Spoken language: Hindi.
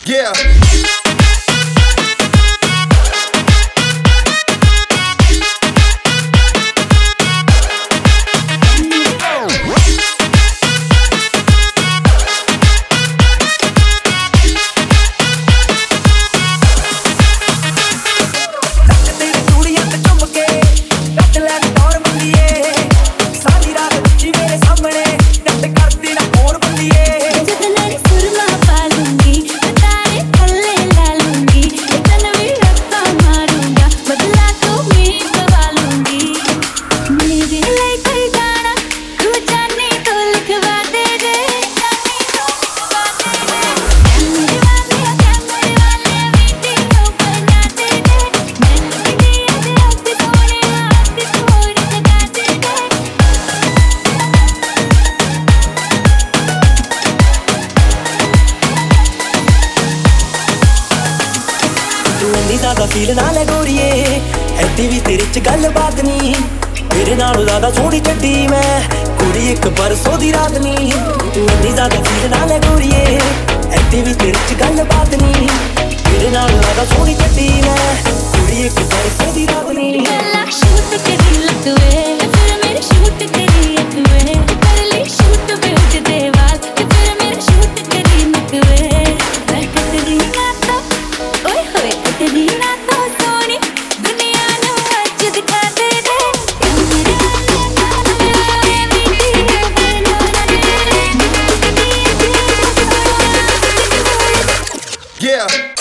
Yeah. ज़्यादा फील ना ले गोरिए ऐडी भी तेरे च गल बात नी तेरे नालों ज़्यादा सोहनी चड्डी मैं कुड़ी एक परसों दी रात नी तू इन्नी ज़्यादा फील ना ले गोरिए ऐडी भी तेरे च गल बात नी तेरे नालों ज़्यादा सोहनी चड्डी मैं कुड़ी एक परसों दी रात नी शूट तेरी लतवे फिर मेरी शूट तेरी अखवे कर ली शूट पे उठदे वाल फिर मेरा शूट तेरी नकवे मैं कतरी ना तो ओए होए कतरी ना तो सोनी दुनिया नु अज दिखा दे दे Yeah.